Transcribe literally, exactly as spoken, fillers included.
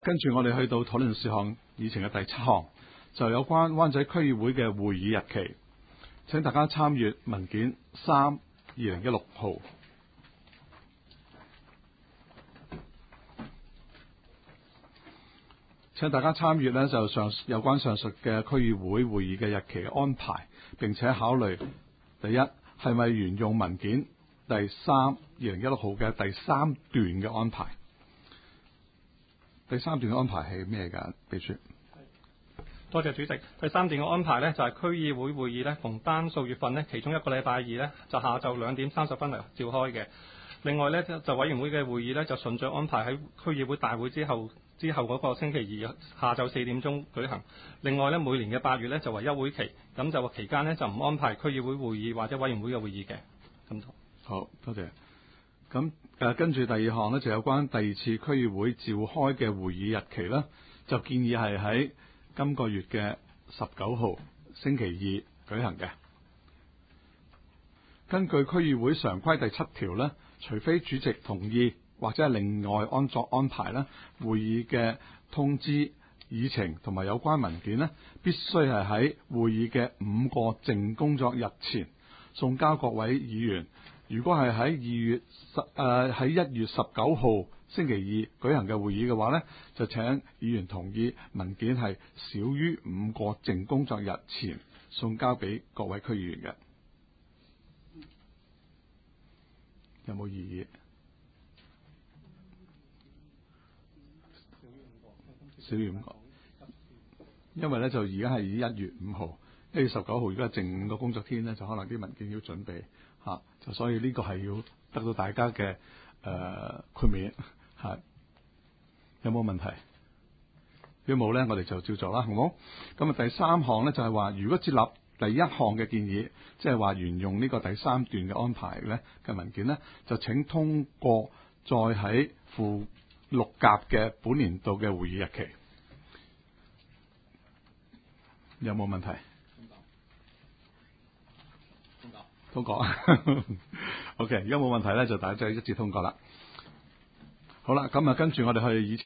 跟住我哋去到討論事項議程嘅第七項，就有關灣仔區議會嘅會議日期。請大家參閱文件三二零一六號。請大家參閱呢就上有關上述嘅區議會會議嘅日期嘅安排，並且考慮第一係咪沿用文件第三二零一六號嘅第三段嘅安排。第三段嘅安排係咩㗎？秘書。 多謝主席。第三段嘅安排呢，就係、是、區議會會議呢，逢單數月份呢，其中一個禮拜二呢，就下晝兩點三十分嚟召開嘅。另外呢，就委員會嘅會議呢，就順序安排喺區議會大會之後之後嗰個星期二下晝四點鐘舉行。另外呢，每年嘅八月呢，就為休會期，咁就期間呢，就唔安排區議會會議或者委員會嘅會議嘅。咁好，多謝。咁誒跟住第二項呢，就有關第二次區議會召開嘅會議日期啦，就建議係喺今個月嘅十九號星期二舉行嘅。根據區議會常規第七條呢，除非主席同意或者係另外安作安排呢，會議嘅通知、議程同埋有關文件呢，必須係喺會議嘅五個淨工作日前送交各位議員。如果係喺二月十誒喺一月十九號星期二舉行嘅會議嘅話呢，就請議員同意文件係少於五個淨工作日前送交俾各位區議員嘅。有冇異議？少於五個，因為咧就而家係以一月五號、一月十九號，而家剩五個工作天咧，就可能啲文件要準備嚇，就所以呢個係要得到大家嘅誒豁免嚇。有冇問題？如果冇咧，我哋就照做啦，好冇？咁啊，第三項咧就係話，如果接納第一項嘅建議，即係話沿用呢個第三段嘅安排咧嘅文件咧，就請通過再喺附六甲嘅本年度嘅會議日期。有冇問題？通過。通過。OK，如果冇問題咧，就大家就一致通過啦。好啦，咁啊，跟住我哋去以